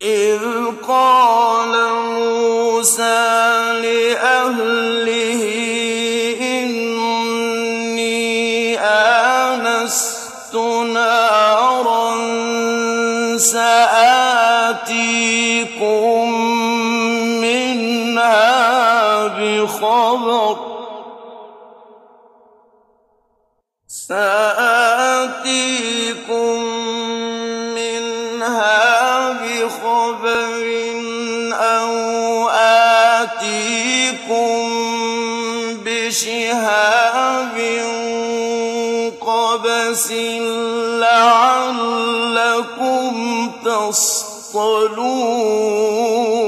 إِذْ قَالَ مُوسَىٰ لِأَهْلِهِ إِنِّي آنَسْتُ نَارًا سَآتِيكُم منها بخبر أو آتيكم بشهاب قبس لعلكم تصطلون